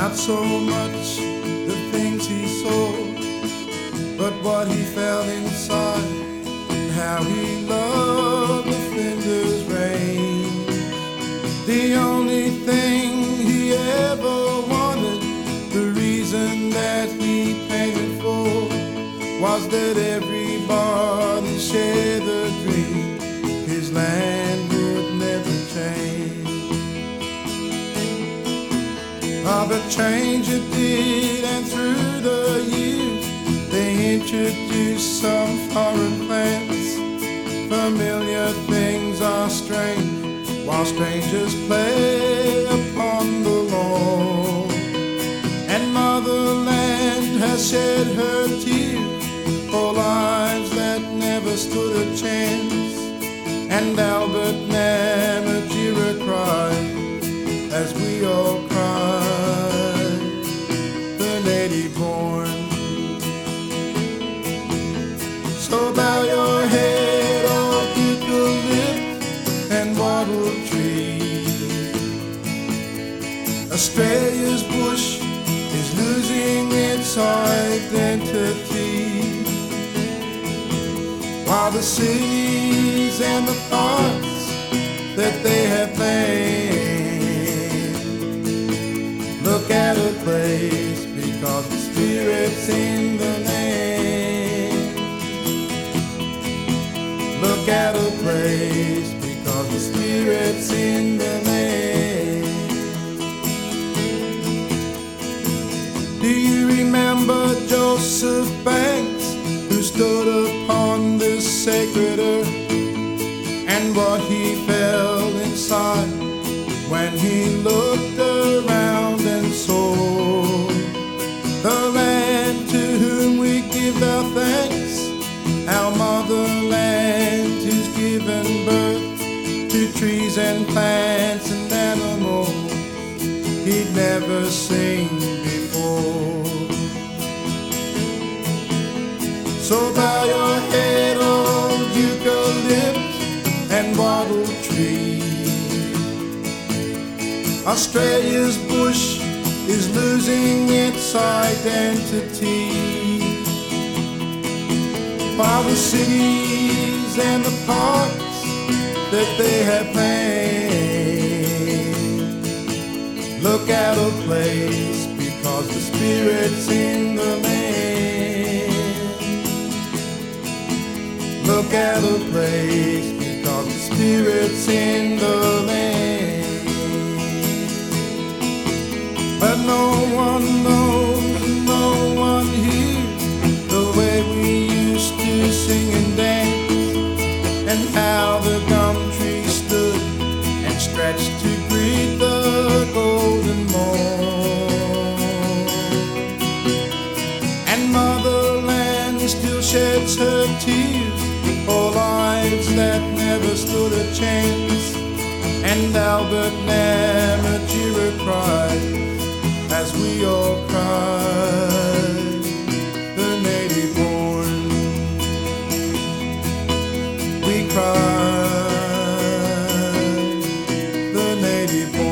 Not so much the things he saw, but what he felt inside, and how he loved the Flinders Range. The only thing he ever wanted, the reason that he painted for, was that everybody shared the dream. His land would never change. But change it did, and through the years they introduced some foreign plants. Familiar things are strange, while strangers play upon the lawn. And motherland has shed her tears for lives that never stood a chance. And Albert Namatjira cried as we all cried, the native born. So bow your head, all eucalypt and wattle tree. Australia's bush is losing its identity, while the cities and the parks that they have made look at a place because the spirit's in the name. Look at a place because the spirit's in the name. Do you remember Joseph Banks, who stood upon this sacred earth, and what he felt inside when he looked around and saw the land to whom we give our thanks, our motherland who's given birth to trees and plants and animals he'd never seen before. So bow your head, old eucalypt and wattle tree. Australia's bush is losing its identity, while the cities and the parks that they have made look at a place because the spirit's in the land. Look at a place because the spirit's in the land. But no one knows, no one hears the way we used to sing and dance, and how the gum tree stood and stretched to greet the golden morn. And motherland still sheds her tears for lives that never stood a chance. And Albert Namatjira cried as we all cried, the native born. We cried, the native born.